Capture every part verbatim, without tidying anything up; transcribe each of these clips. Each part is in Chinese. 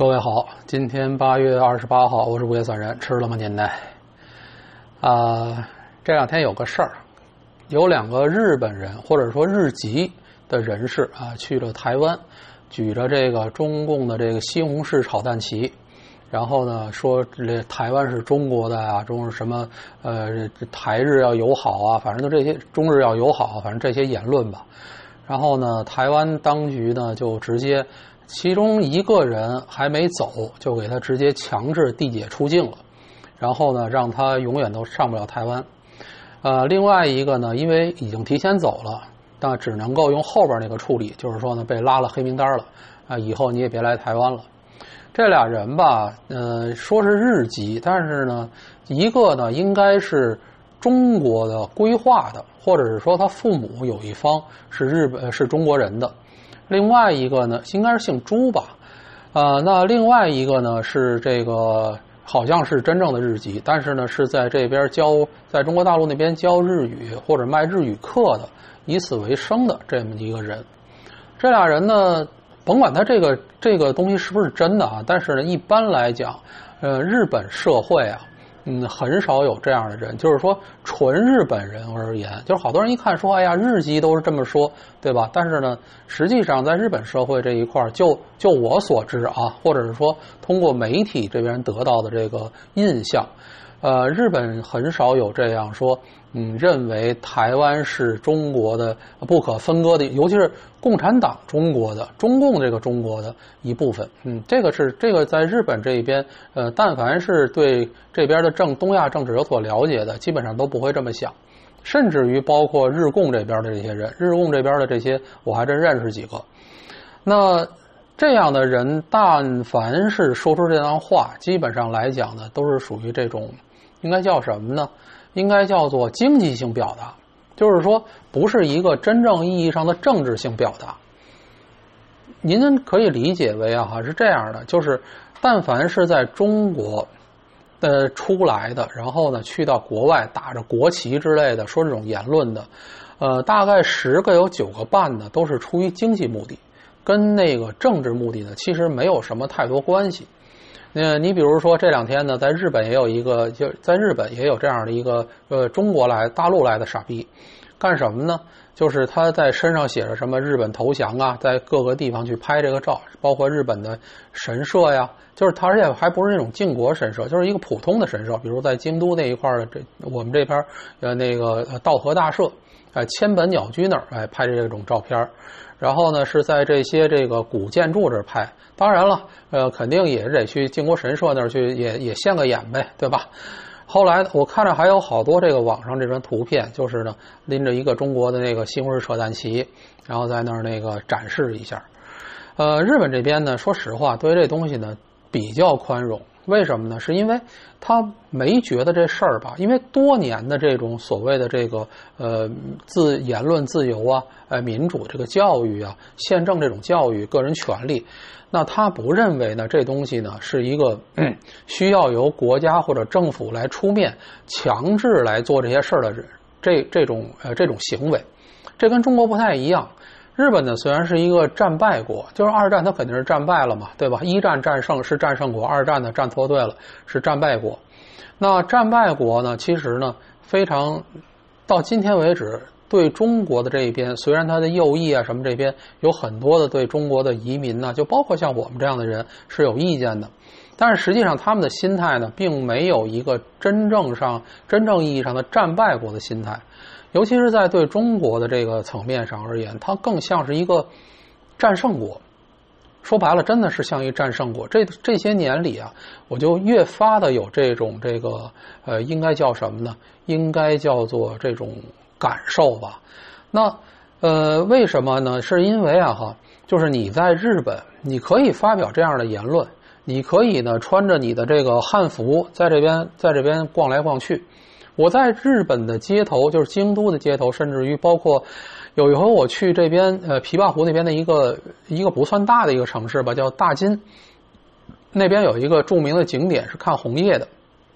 各位好，今天八月二十八号，我是午夜散人，吃了吗您呢？啊、呃，这两天有个事儿，有两个日本人或者说日籍的人士啊，去了台湾，举着这个中共的这个西红柿炒蛋旗，然后呢说这台湾是中国的啊，中是什么呃台日要友好啊，反正就这些中日要友好，反正这些言论吧。然后呢，台湾当局呢就直接。其中一个人还没走，就给他直接强制递解出境了，然后呢，让他永远都上不了台湾。呃，另外一个呢，因为已经提前走了，那只能够用后边那个处理，就是说呢，被拉了黑名单了啊，以后你也别来台湾了。这俩人吧，呃，说是日籍，但是呢，一个呢应该是中国的规划的，或者是说他父母有一方是日本是中国人的。另外一个呢，应该是姓朱吧，呃，那另外一个呢是这个好像是真正的日籍，但是呢是在这边教，在中国大陆那边教日语或者卖日语课的，以此为生的这么一个人。这俩人呢，甭管他这个这个东西是不是真的啊，但是呢，一般来讲，呃，日本社会啊。嗯，很少有这样的人，就是说纯日本人而言，就是好多人一看说，哎呀，日籍都是这么说，对吧？但是呢，实际上在日本社会这一块，就就我所知啊，或者是说通过媒体这边得到的这个印象，呃，日本很少有这样说，嗯，认为台湾是中国的不可分割的，尤其是共产党中国的中共这个中国的一部分。嗯，这个是这个在日本这一边，呃，但凡是对这边的政东亚政治有所了解的，基本上都不会这么想。甚至于包括日共这边的这些人，日共这边的这些，我还真认识几个。那这样的人，但凡是说出这样话，基本上来讲呢，都是属于这种。应该叫什么呢？应该叫做经济性表达，就是说不是一个真正意义上的政治性表达。您可以理解为啊，是这样的，就是但凡是在中国的出来的，然后呢去到国外打着国旗之类的说这种言论的，呃，大概十个有九个半呢都是出于经济目的，跟那个政治目的呢其实没有什么太多关系。那你比如说这两天呢，在日本也有一个，就在日本也有这样的一个呃中国来大陆来的傻逼，干什么呢？就是他在身上写着什么日本投降啊，在各个地方去拍这个照，包括日本的神社呀，就是他而且还不是那种靖国神社，就是一个普通的神社，比如在京都那一块的这我们这边呃那个道和大社，哎千本鸟居那儿哎拍这种照片，然后呢是在这些这个古建筑这儿拍。当然了，呃，肯定也得去靖国神社那儿去，也也现个眼呗，对吧？后来我看着还有好多这个网上这张图片，就是呢拎着一个中国的那个西红柿扯蛋旗，然后在那儿那个展示一下。呃，日本这边呢，说实话，对这东西呢比较宽容。为什么呢？是因为他没觉得这事儿吧，因为多年的这种所谓的这个呃自言论自由啊、呃民主这个教育啊、宪政这种教育、个人权利。那他不认为呢，这东西呢是一个、嗯、需要由国家或者政府来出面强制来做这些事儿的这这种呃这种行为，这跟中国不太一样。日本呢虽然是一个战败国，就是二战它肯定是战败了嘛，对吧？一战战胜是战胜国，二战呢战错队了，是战败国。那战败国呢，其实呢非常到今天为止。对中国的这一边，虽然他的右翼啊什么这边有很多的对中国的移民呢，就包括像我们这样的人是有意见的，但是实际上他们的心态呢，并没有一个真正上真正意义上的战败国的心态，尤其是在对中国的这个层面上而言，它更像是一个战胜国。说白了，真的是像一战胜国。这这些年里啊，我就越发的有这种这个呃，应该叫什么呢？应该叫做这种。感受吧，那呃，为什么呢？是因为啊哈，就是你在日本，你可以发表这样的言论，你可以呢穿着你的这个汉服在这边在这边逛来逛去。我在日本的街头，就是京都的街头，甚至于包括有一回我去这边呃琵琶湖那边的一个一个不算大的一个城市吧，叫大津，那边有一个著名的景点是看红叶的。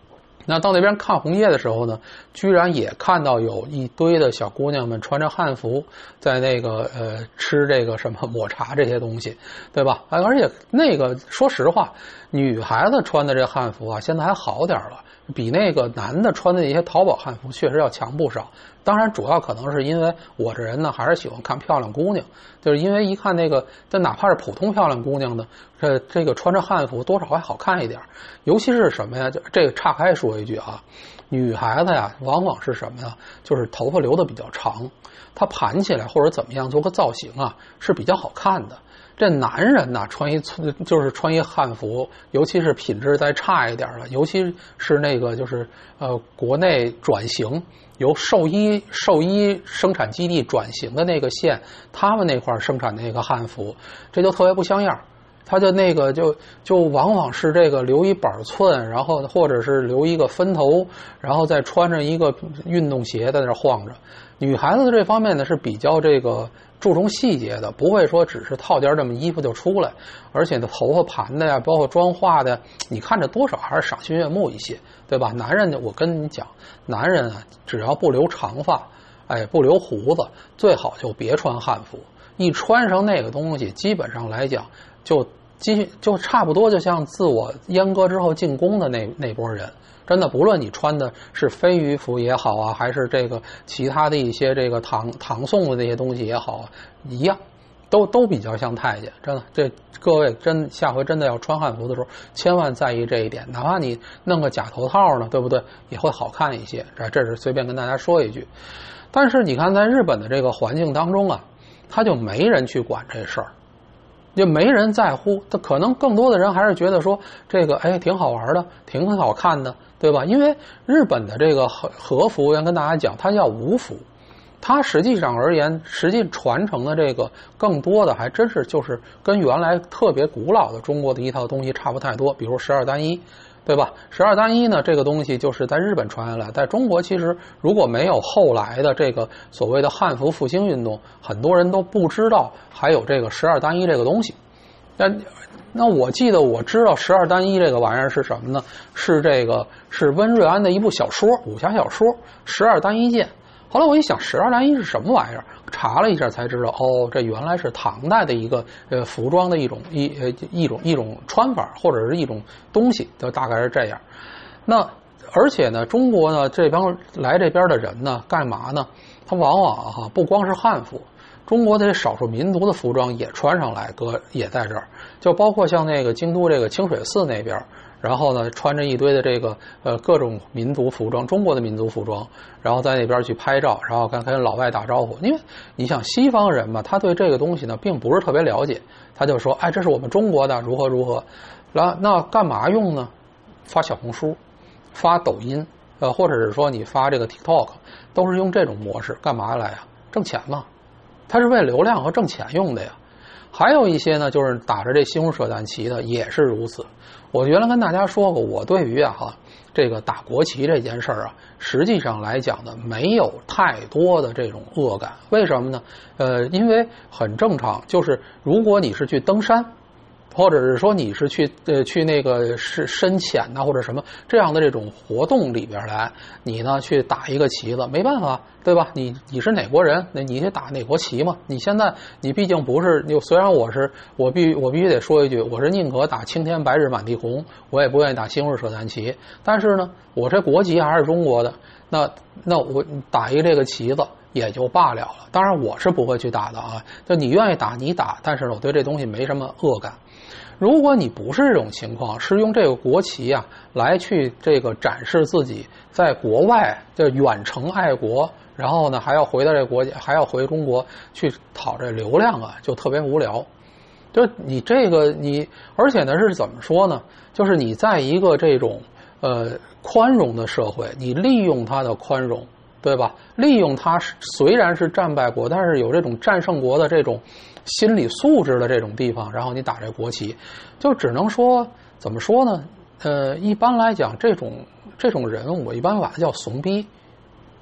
那到那边看红叶的时候呢，居然也看到有一堆的小姑娘们穿着汉服，在那个呃吃这个什么抹茶这些东西，对吧？而且那个说实话，女孩子穿的这汉服啊，现在还好点了，比那个男的穿的一些淘宝汉服确实要强不少。当然，主要可能是因为我这人呢，还是喜欢看漂亮姑娘，就是因为一看那个，这哪怕是普通漂亮姑娘呢，这这个穿着汉服多少还好看一点。尤其是什么呀？就这个岔开说一句啊，女孩子呀，往往是什么呀？就是头发留的比较长，她盘起来或者怎么样做个造型啊，是比较好看的。这男人呢，穿一就是穿一汉服，尤其是品质再差一点了，尤其是那个就是呃国内转型由寿衣寿衣生产基地转型的那个县，他们那块生产那个汉服，这就特别不像样。他就那个就就往往是这个留一板寸，然后或者是留一个分头，然后再穿着一个运动鞋在那晃着。女孩子这方面呢是比较这个注重细节的，不会说只是套件这么衣服就出来，而且呢头发盘的呀，包括妆化的，你看着多少还是赏心悦目一些，对吧？男人呢，我跟你讲，男人啊，只要不留长发，哎，不留胡子，最好就别穿汉服。一穿上那个东西，基本上来讲，就基就差不多就像自我阉割之后进宫的那那波人。真的，不论你穿的是飞鱼服也好啊，还是这个其他的一些这个唐唐宋的这些东西也好啊，一样，都都比较像太监。真的，这各位真下回真的要穿汉服的时候，千万在意这一点。哪怕你弄个假头套呢，对不对？也会好看一些。这这是随便跟大家说一句。但是你看，在日本的这个环境当中啊，他就没人去管这事儿。就没人在乎，他可能更多的人还是觉得说这个哎挺好玩的，挺好看的，对吧？因为日本的这个和和服，要跟大家讲，它叫武服，它实际上而言，实际传承的这个更多的还真是就是跟原来特别古老的中国的一套东西差不太多，比如十二单一。对吧？十二单一呢，这个东西就是在日本传下来，在中国其实如果没有后来的这个所谓的汉服复兴运动，很多人都不知道还有这个十二单一这个东西。那那我记得我知道十二单一这个玩意儿是什么呢？是这个是温瑞安的一部小说，武侠小说《十二单一剑》。后来我一想，十二单一是什么玩意儿？查了一下才知道，哦，这原来是唐代的一个呃服装的一种一呃一种一种穿法，或者是一种东西，就大概是这样。那而且呢，中国呢这帮来这边的人呢，干嘛呢？他往往哈不光是汉服，中国的这少数民族的服装也穿上来，搁也在这儿，就包括像那个京都这个清水寺那边。然后呢，穿着一堆的这个呃各种民族服装，中国的民族服装，然后在那边去拍照，然后跟跟老外打招呼。因为你想西方人嘛，他对这个东西呢并不是特别了解，他就说，哎，这是我们中国的，如何如何。那那干嘛用呢？发小红书，发抖音，呃，或者是说你发这个 TikTok， 都是用这种模式，干嘛来呀？挣钱嘛，它是为流量和挣钱用的呀。还有一些呢，就是打着这西红柿扯淡旗的，也是如此。我原来跟大家说过，我对于啊哈这个打国旗这件事儿啊，实际上来讲呢，没有太多的这种恶感。为什么呢？呃，因为很正常，就是如果你是去登山，或者是说你是去呃去那个是深潜呐、啊、或者什么这样的这种活动里边来，你呢去打一个旗子，没办法，对吧？你你是哪国人，那你去打哪国旗嘛？你现在你毕竟不是，虽然我是我必我必须得说一句，我是宁可打青天白日满地红，我也不愿意打西红柿扯淡旗。但是呢，我这国籍还是中国的，那那我打一这个旗子也就罢了了。当然我是不会去打的啊，就你愿意打你打，但是我对这东西没什么恶感。如果你不是这种情况，是用这个国旗啊来去这个展示自己在国外的远程爱国，然后呢还要回到这个国家，还要回中国去讨这流量啊，就特别无聊。就你这个你，而且呢是怎么说呢？就是你在一个这种呃宽容的社会，你利用它的宽容，对吧？利用它虽然是战败国，但是有这种战胜国的这种心理素质的这种地方，然后你打这国旗，就只能说怎么说呢？呃，一般来讲，这种这种人，我一般把它叫怂逼。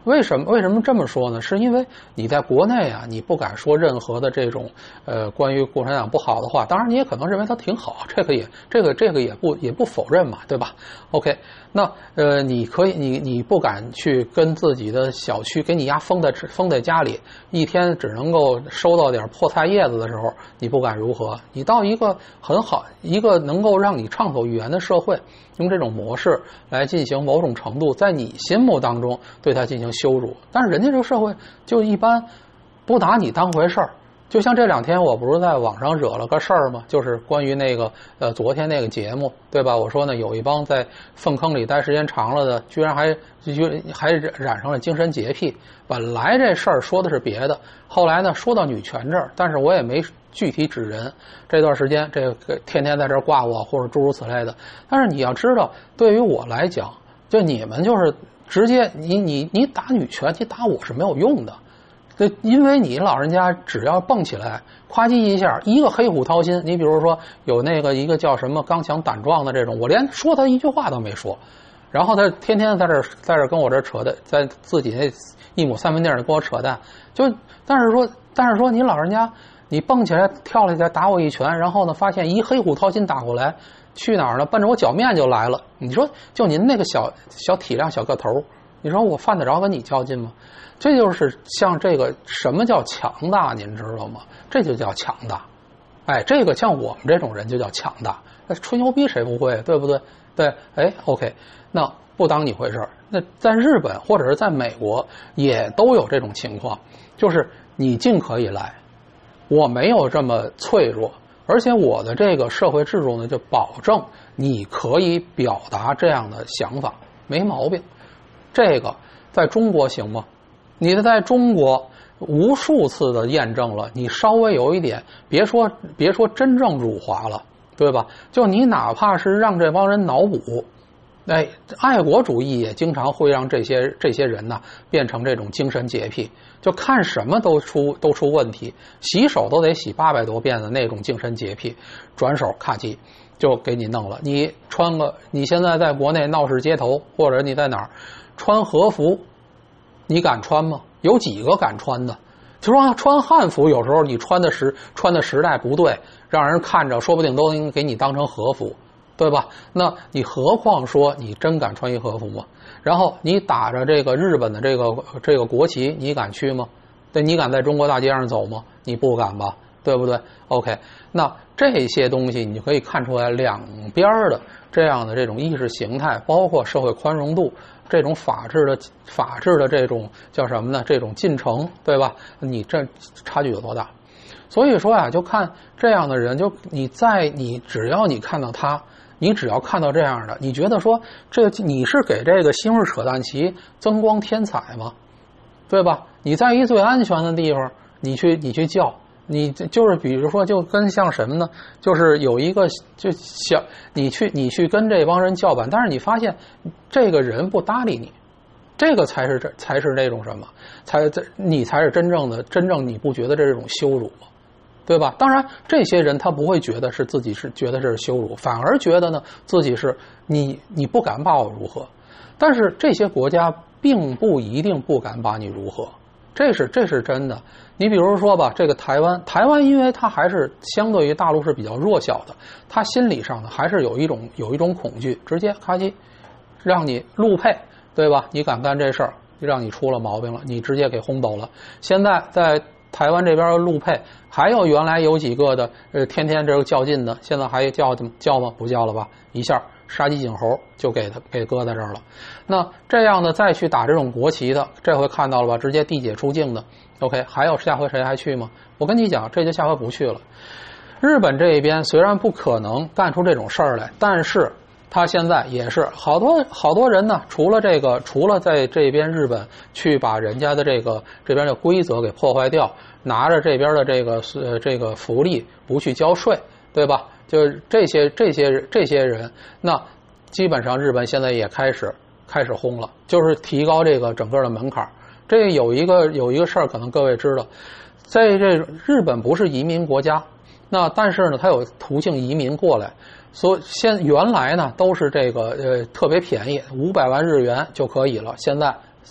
为什么为什么这么说呢？是因为你在国内啊，你不敢说任何的这种呃关于共产党不好的话，当然你也可能认为它挺好，这个也这个这个也不也不否认嘛，对吧 ？OK， 那呃你可以你你不敢去跟自己的小区给你家封在封在家里，一天只能够收到点破菜叶子的时候，你不敢如何？你到一个很好一个能够让你畅所欲言的社会，用这种模式来进行某种程度在你心目当中对它进行羞辱，但是人家这个社会就一般不拿你当回事儿。就像这两天我不是在网上惹了个事儿吗？就是关于那个呃昨天那个节目，对吧？我说呢，有一帮在粪坑里待时间长了的，居然还居还染上了精神洁癖。本来这事儿说的是别的，后来呢说到女权这儿，但是我也没具体指人。这段时间这个天天在这儿挂我或者诸如此类的，但是你要知道，对于我来讲，就你们就是直接你你你打女权，你打我是没有用的。对，因为你老人家只要蹦起来，夸叽一下，一个黑虎掏心。你比如说有那个一个叫什么刚强胆壮的这种，我连说他一句话都没说，然后他天天在这在这跟我这扯淡，在自己那一亩三分地儿跟我扯淡。就但是说但是说你老人家你蹦起来跳了起来打我一拳，然后呢发现一黑虎掏心打过来，去哪儿呢？奔着我脚面就来了。你说就您那个小小体量小个头，你说我犯得着跟你较劲吗？这就是像这个什么叫强大，您知道吗？这就叫强大。哎，这个像我们这种人就叫强大。那吹牛逼谁不会，对不对？对，哎 ，OK， 那不当你回事儿。那在日本或者是在美国也都有这种情况，就是你尽可以来，我没有这么脆弱，而且我的这个社会制度呢，就保证你可以表达这样的想法，没毛病。这个在中国行吗？你在中国无数次的验证了，你稍微有一点，别说别说真正辱华了，对吧？就你哪怕是让这帮人脑补，哎，爱国主义也经常会让这些这些人呢变成这种精神洁癖，就看什么都出都出问题，洗手都得洗八百多遍的那种精神洁癖，转手咔叽就给你弄了。你穿个，你现在在国内闹市街头，或者你在哪儿穿和服，你敢穿吗？有几个敢穿的？就说穿汉服，有时候你穿的时穿的时代不对，让人看着说不定都能给你当成和服，对吧？那你何况说你真敢穿一和服吗？然后你打着这个日本的这个这个国旗，你敢去吗？对，你敢在中国大街上走吗？你不敢吧，对不对 ？OK， 那这些东西你就可以看出来两边的这样的这种意识形态，包括社会宽容度。这种法治的法治的这种叫什么呢？这种进程，对吧？你这差距有多大？所以说啊，就看这样的人，就你在你只要你看到他，你只要看到这样的，你觉得说这你是给这个西红柿扯淡旗增光添彩吗？对吧？你在一最安全的地方，你去你去叫。你就是比如说就跟像什么呢，就是有一个就小你去你去跟这帮人叫板，但是你发现这个人不搭理你，这个才是这才是那种什么，才你才是真正的真正你不觉得这是一种羞辱吗？对吧？当然这些人他不会觉得是自己是觉得这是羞辱，反而觉得呢自己是你你不敢把我如何，但是这些国家并不一定不敢把你如何，这是这是真的。你比如说吧，这个台湾，台湾因为它还是相对于大陆是比较弱小的，它心理上呢还是有一种有一种恐惧，直接咔叽让你陆配，对吧？你敢干这事儿，让你出了毛病了，你直接给轰走了。现在在台湾这边的陆配，还有原来有几个的呃天天这个较劲的，现在还叫叫吗？不叫了吧？一下杀鸡儆猴就给他给搁在这儿了。那这样的再去打这种国旗的，这回看到了吧？直接递解出境的。OK， 还有下回谁还去吗？我跟你讲，这就下回不去了。日本这一边虽然不可能干出这种事儿来，但是他现在也是好多好多人呢，除了这个，除了在这边日本去把人家的这个这边的规则给破坏掉，拿着这边的这个呃这个福利不去交税，对吧？就这些这些这些人，那基本上日本现在也开始开始轰了，就是提高这个整个的门槛。这有一个有一个事儿，可能各位知道，在这日本不是移民国家，那但是呢，它有途径移民过来，所以现原来呢都是这个呃特别便宜，五百万日元就可以了，现在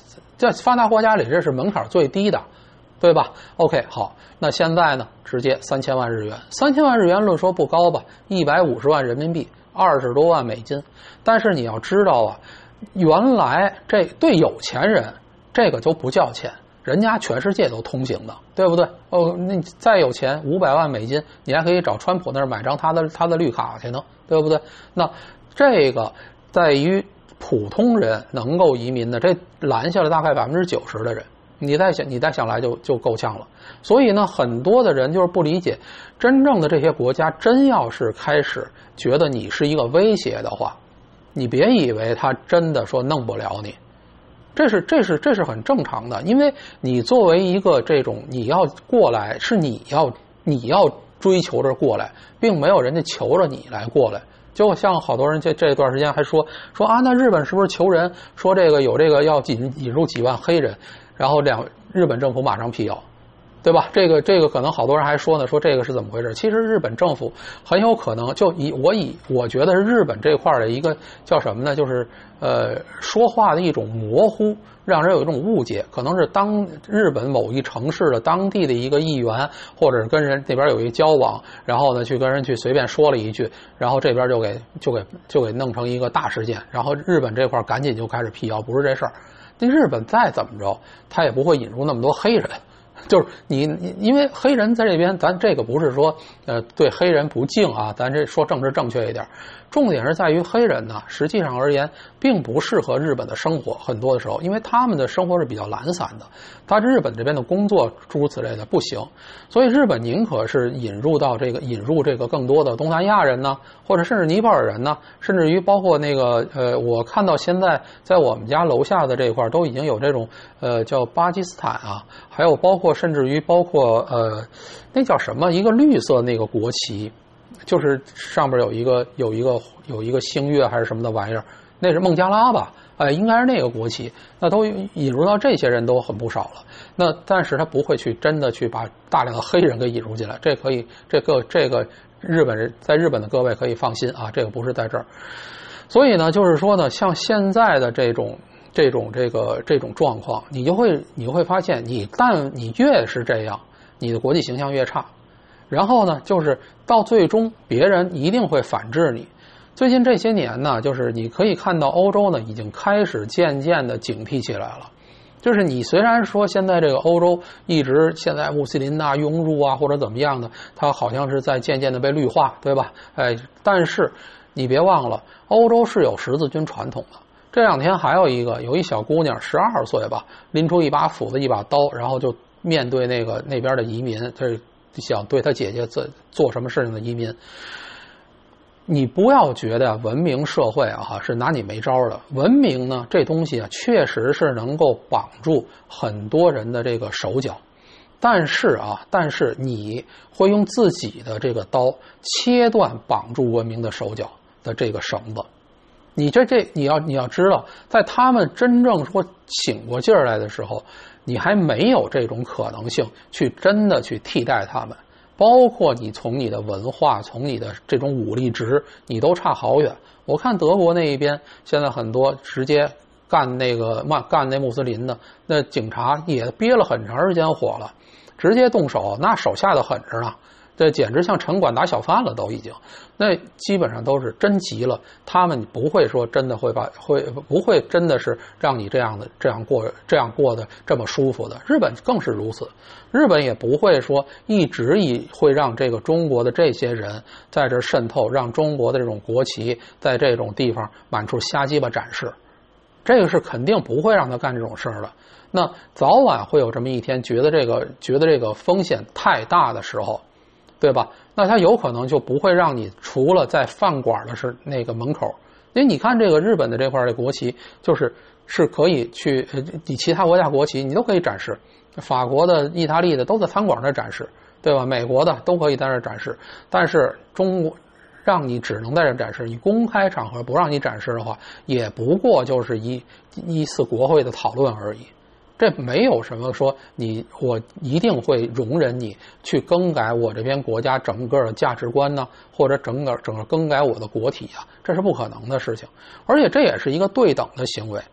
在发达国家里这是门槛最低的，对吧 ？OK， 好，那现在呢，直接三千万日元，三千万日元论说不高吧，一百五十万人民币，二十多万美金。但是你要知道啊，原来这对有钱人这个就不叫钱。人家全世界都通行的，对不对？哦，你再有钱，五百万美金，你还可以找川普那儿买张他的他的绿卡去呢，对不对？那这个在于普通人能够移民的，这拦下了大概百分之九十的人。你再想，你再想来就就够呛了。所以呢，很多的人就是不理解，真正的这些国家真要是开始觉得你是一个威胁的话，你别以为他真的说弄不了你。这是这是这是很正常的，因为你作为一个这种你要过来，是你要你要追求着过来，并没有人家求着你来过来。就像好多人这这段时间还说说啊，那日本是不是求人？说这个有这个要引引入几万黑人，然后两日本政府马上辟谣，对吧？这个这个可能好多人还说呢，说这个是怎么回事？其实日本政府很有可能就以我以我觉得是日本这块的一个叫什么呢？就是呃说话的一种模糊，让人有一种误解，可能是当日本某一城市的当地的一个议员，或者跟人那边有一交往，然后呢去跟人去随便说了一句，然后这边就给就给就给弄成一个大事件，然后日本这块赶紧就开始辟谣，不是这事儿。那日本再怎么着，他也不会引入那么多黑人。就是你，因为黑人在这边，咱这个不是说呃对黑人不敬啊，咱这说政治正确一点，重点是在于黑人呢，实际上而言并不适合日本的生活，很多的时候，因为他们的生活是比较懒散的，他日本这边的工作诸如此类的不行，所以日本宁可是引入到这个引入这个更多的东南亚人呢，或者甚至尼泊尔人呢，甚至于包括那个呃，我看到现在在我们家楼下的这一块都已经有这种呃叫巴基斯坦啊，还有包括甚至于包括呃那叫什么一个绿色那个国旗。就是上边有一个有一个有一个星月还是什么的玩意儿，那是孟加拉吧？哎，应该是那个国旗。那都引入到这些人都很不少了。那但是他不会去真的去把大量的黑人给引入进来，这可以，这个这个日本人在日本的各位可以放心啊，这个不是在这儿。所以呢，就是说呢，像现在的这种这种这个这种状况，你就会你会发现，你但你越是这样，你的国际形象越差。然后呢，就是到最终别人一定会反制你。最近这些年呢，就是你可以看到欧洲呢已经开始渐渐的警惕起来了。就是你虽然说现在这个欧洲一直现在穆斯林啊涌入啊或者怎么样的，它好像是在渐渐的被绿化，对吧？哎，但是你别忘了，欧洲是有十字军传统的。这两天还有一个有一小姑娘十二岁吧，拎出一把斧子一把刀，然后就面对那个那边的移民，这想对他姐姐做做什么事情的移民。你不要觉得文明社会啊是拿你没招的，文明呢这东西啊确实是能够绑住很多人的这个手脚，但是啊但是你会用自己的这个刀切断绑住文明的手脚的这个绳子。你这这你要你要知道，在他们真正说醒过劲儿来的时候，你还没有这种可能性去真的去替代他们，包括你从你的文化，从你的这种武力值，你都差好远。我看德国那一边现在很多直接干那个干那穆斯林的，那警察也憋了很长时间火了，直接动手，那手下的狠着呢。这简直像城管打小贩了，都已经，那基本上都是真急了。他们不会说真的会把会不会真的是让你这样的这样过这样过得这么舒服的。日本更是如此，日本也不会说一直以会让这个中国的这些人在这渗透，让中国的这种国旗在这种地方满处瞎鸡巴展示，这个是肯定不会让他干这种事儿的。那早晚会有这么一天，觉得这个觉得这个风险太大的时候。对吧？那他有可能就不会让你除了在饭馆的是那个门口，因为你看这个日本的这块的国旗，就是是可以去你其他国家国旗你都可以展示，法国的、意大利的都在餐馆那展示，对吧？美国的都可以在这展示，但是中国让你只能在这展示，你公开场合不让你展示的话，也不过就是一一次国会的讨论而已。这没有什么说你我一定会容忍你去更改我这边国家整个的价值观呢，或者整个整个更改我的国体啊，这是不可能的事情。而且这也是一个对等的行为，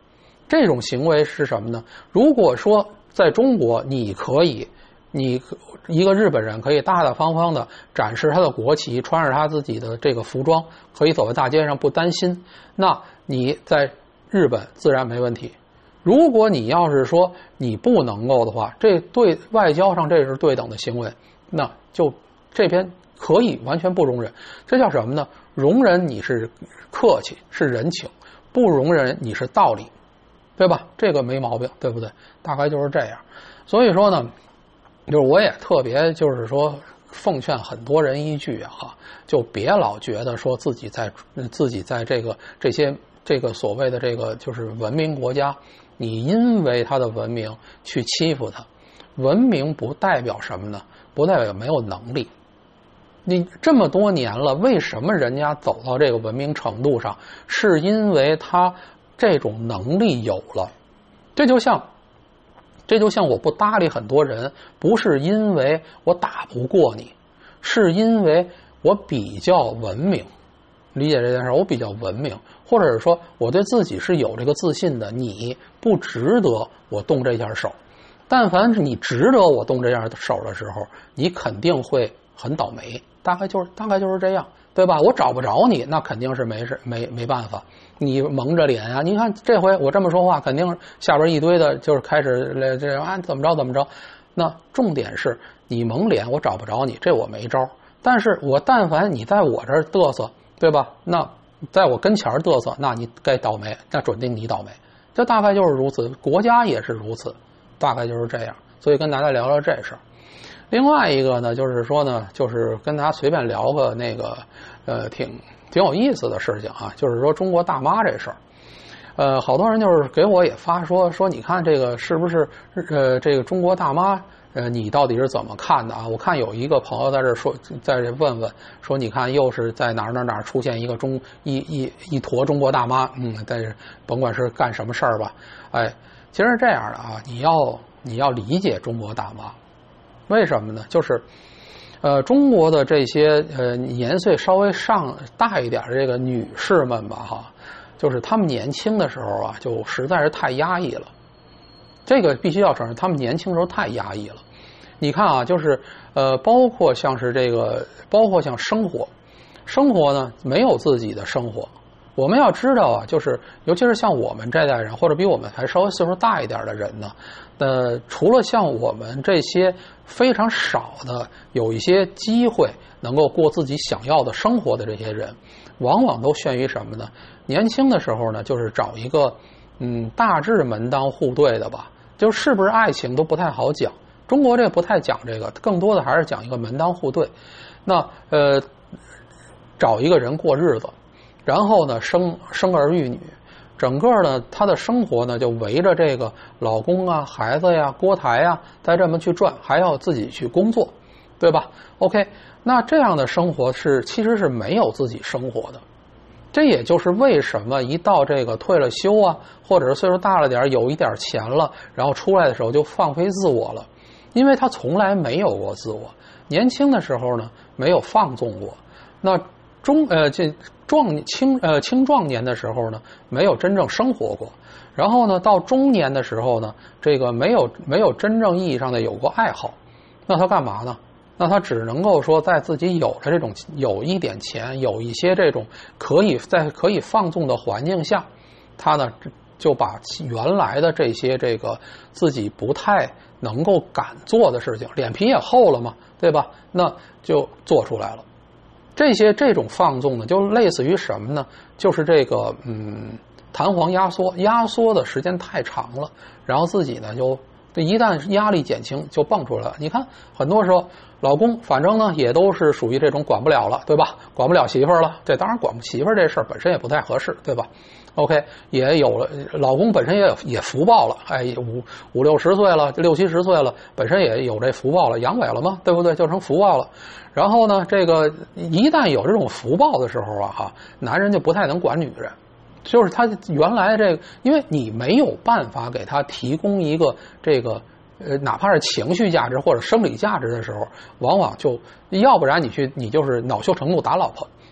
这种行为是什么呢？如果说在中国，你可以，你一个日本人可以大大方方的展示他的国旗，穿着他自己的这个服装，可以走在大街上不担心，那你在日本自然没问题。如果你要是说你不能够的话，这对外交上这是对等的行为，那就这边可以完全不容忍。这叫什么呢？容忍你是客气，是人情，不容忍你是道理，对吧？这个没毛病，对不对？大概就是这样。所以说呢，就是我也特别就是说奉劝很多人一句啊，就别老觉得说自己在自己在这个这些这个所谓的这个就是文明国家，你因为他的文明去欺负他。文明不代表什么呢？不代表没有能力。你这么多年了，为什么人家走到这个文明程度上？是因为他这种能力有了。这就像这就像我不搭理很多人，不是因为我打不过你，是因为我比较文明。理解这件事，我比较文明，或者是说我对自己是有这个自信的，你不值得我动这下手。但凡是你值得我动这样手的时候，你肯定会很倒霉，大概就是大概就是这样，对吧？我找不着你，那肯定是没事没没办法。你蒙着脸啊，你看这回我这么说话，肯定下边一堆的就是开始这样啊怎么着怎么着。那重点是你蒙脸，我找不着你，这我没招。但是我但凡你在我这儿嘚瑟，对吧？那在我跟前嘚瑟，那你该倒霉，那准定你倒霉。这大概就是如此，国家也是如此。大概就是这样，所以跟大家聊聊这事儿。另外一个呢，就是说呢，就是跟大家随便聊个那个呃挺挺有意思的事情啊，就是说中国大妈这事儿。呃，好多人就是给我也发说说，你看这个是不是呃这个中国大妈呃你到底是怎么看的啊？我看有一个朋友在这说，在这问问说，你看又是在哪儿哪儿哪儿出现一个中一一一坨中国大妈，嗯，但是甭管是干什么事儿吧，哎。其实是这样的啊，你要你要理解中国大妈，为什么呢？就是，呃，中国的这些呃年岁稍微上大一点的这个女士们吧，哈，就是她们年轻的时候啊，就实在是太压抑了。这个必须要承认，她们年轻时候太压抑了。你看啊，就是呃，包括像是这个，包括像生活，生活呢没有自己的生活。我们要知道啊，就是尤其是像我们这代人，或者比我们还稍微岁数大一点的人呢，呃，除了像我们这些非常少的有一些机会能够过自己想要的生活的这些人，往往都限于什么呢？年轻的时候呢，就是找一个嗯大致门当户对的吧，就是不是爱情都不太好讲。中国这个不太讲这个，更多的还是讲一个门当户对。那呃，找一个人过日子。然后呢，生生儿育女，整个呢，她的生活呢就围着这个老公啊、孩子呀、锅台呀，再这么去转，还要自己去工作，对吧 ？OK， 那这样的生活是其实是没有自己生活的。这也就是为什么一到这个退了休啊，或者是岁数大了点，有一点钱了，然后出来的时候就放飞自我了，因为他从来没有过自我。年轻的时候呢，没有放纵过。那中呃这。壮青呃青壮年的时候呢，没有真正生活过，然后呢，到中年的时候呢，这个没有没有真正意义上的有过爱好，那他干嘛呢？那他只能够说，在自己有着这种有一点钱，有一些这种可以在可以放纵的环境下，他呢就把原来的这些这个自己不太能够敢做的事情，脸皮也厚了嘛，对吧？那就做出来了。这些这种放纵呢，就类似于什么呢？就是这个嗯，弹簧压缩，压缩的时间太长了，然后自己呢就一旦压力减轻就蹦出来了。你看，很多时候老公反正呢也都是属于这种管不了了，对吧？管不了媳妇儿了，这当然管不媳妇儿这事儿本身也不太合适，对吧 ？OK， 也有了，老公本身也有也福报了，哎，五五六十岁了，六七十岁了，本身也有这福报了，阳痿了嘛，对不对？就成福报了。然后呢，这个一旦有这种福报的时候啊，哈，男人就不太能管女人，就是他原来这个，因为你没有办法给他提供一个这个呃，哪怕是情绪价值或者生理价值的时候，往往就要不然你去你就是恼羞成怒打老婆，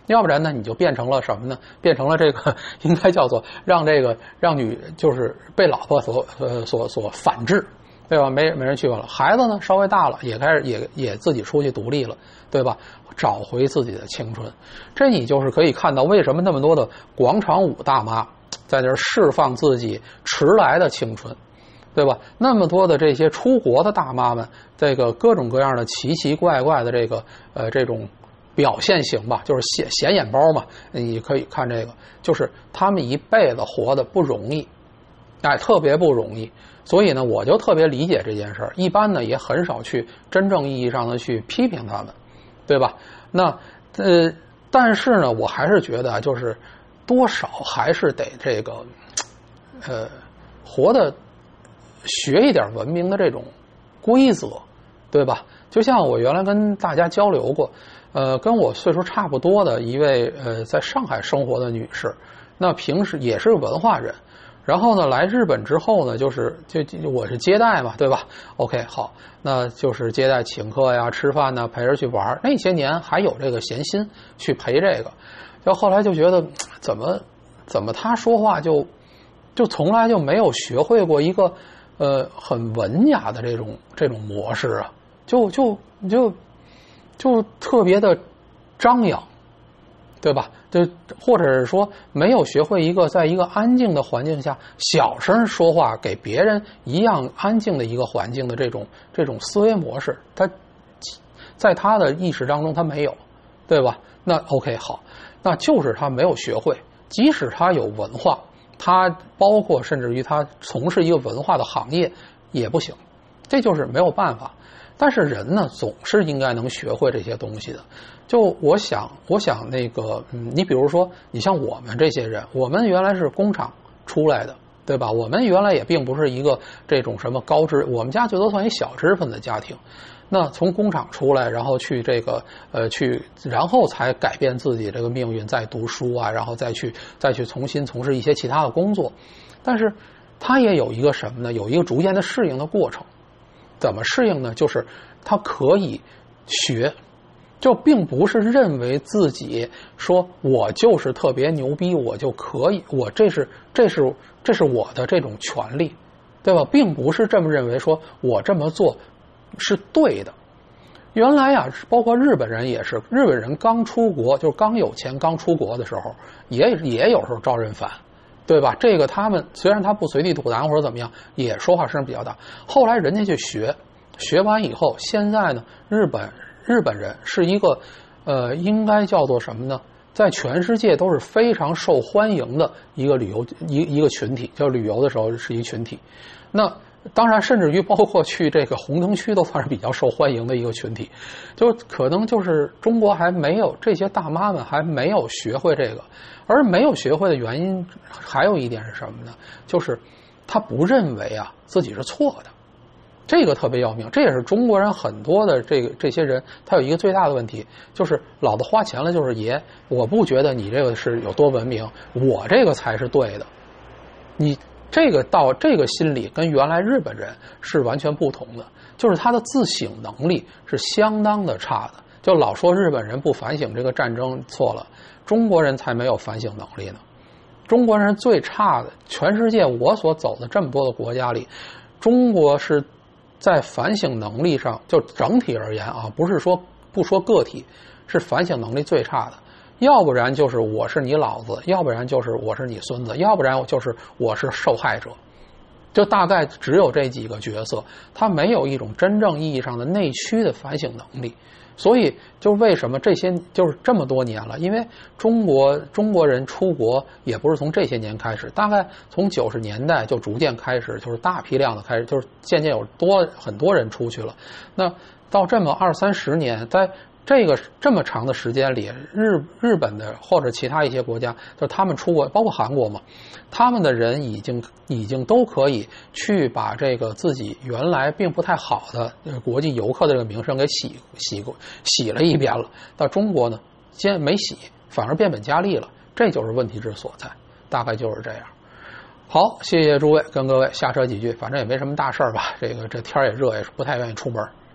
要不然呢，你就变成了什么呢？变成了这个应该叫做让这个让女就是被老婆所呃所所反制，对吧？没没人去过了。孩子呢稍微大了，也开始也也自己出去独立了，对吧？找回自己的青春，这你就是可以看到为什么那么多的广场舞大妈在这释放自己迟来的青春，对吧？那么多的这些出国的大妈们，这个各种各样的奇奇怪怪的这个呃这种表现型吧，就是显显眼包嘛。你可以看这个，就是他们一辈子活得不容易，哎，特别不容易。所以呢，我就特别理解这件事儿。一般呢，也很少去真正意义上的去批评他们，对吧？那呃，但是呢，我还是觉得，就是多少还是得这个呃活的学一点文明的这种规则，对吧？就像我原来跟大家交流过，呃，跟我岁数差不多的一位呃在上海生活的女士，那平时也是文化人。然后呢，来日本之后呢，就是就就我是接待嘛，对吧 ？OK， 好，那就是接待、请客呀、吃饭呢，陪着去玩。那些年还有这个闲心去陪这个，就后来就觉得怎么怎么他说话就就从来就没有学会过一个呃很文雅的这种这种模式啊，就就就就特别的张扬，对吧？就或者是说没有学会一个在一个安静的环境下小声说话，给别人一样安静的一个环境的这种这种思维模式，他在他的意识当中他没有，对吧？那 OK 好，那就是他没有学会，即使他有文化，他包括甚至于他从事一个文化的行业也不行，这就是没有办法。但是人呢，总是应该能学会这些东西的。就我想，我想那个，嗯，你比如说，你像我们这些人，我们原来是工厂出来的，对吧？我们原来也并不是一个这种什么高知，我们家最多算一小知识分子家庭。那从工厂出来，然后去这个呃去，然后才改变自己这个命运，再读书啊，然后再去再去重新从事一些其他的工作。但是他也有一个什么呢？有一个逐渐的适应的过程。怎么适应呢？就是他可以学，就并不是认为自己说我就是特别牛逼，我就可以，我这是这是这是我的这种权利，对吧？并不是这么认为，说我这么做是对的。原来啊，包括日本人也是，日本人刚出国，就是刚有钱刚出国的时候，也也有时候招人烦。对吧？这个他们虽然他不随地吐痰或者怎么样，也说话声比较大。后来人家去学，学完以后，现在呢，日本日本人是一个呃，应该叫做什么呢？在全世界都是非常受欢迎的一个旅游一一个群体，就旅游的时候是一群体。那当然，甚至于包括去这个红灯区都算是比较受欢迎的一个群体，就可能就是中国还没有这些大妈们还没有学会这个，而没有学会的原因还有一点是什么呢？就是他不认为啊自己是错的，这个特别要命。这也是中国人很多的这个这些人，他有一个最大的问题，就是老子花钱了就是爷，我不觉得你这个是有多文明，我这个才是对的，你。这个到这个心理跟原来日本人是完全不同的，就是他的自省能力是相当的差的。就老说日本人不反省这个战争错了，中国人才没有反省能力呢。中国人最差的，全世界我所走的这么多的国家里，中国是在反省能力上，就整体而言啊，不是说不说个体，是反省能力最差的。要不然就是我是你老子，要不然就是我是你孙子，要不然就是我是受害者，就大概只有这几个角色，他没有一种真正意义上的内驱的反省能力。所以就为什么这些就是这么多年了，因为中国中国人出国也不是从这些年开始，大概从九十年代就逐渐开始，就是大批量的开始，就是渐渐有多很多人出去了。那到这么二三十年，在这个这么长的时间里，日日本的或者其他一些国家，就他们出国，包括韩国嘛，他们的人已经已经都可以去把这个自己原来并不太好的国际游客的这个名声给洗洗过洗了一遍了。到中国呢，先没洗，反而变本加厉了，这就是问题之所在，大概就是这样。好，谢谢诸位，跟各位瞎扯几句，反正也没什么大事儿吧，这个这天也热，也是不太愿意出门。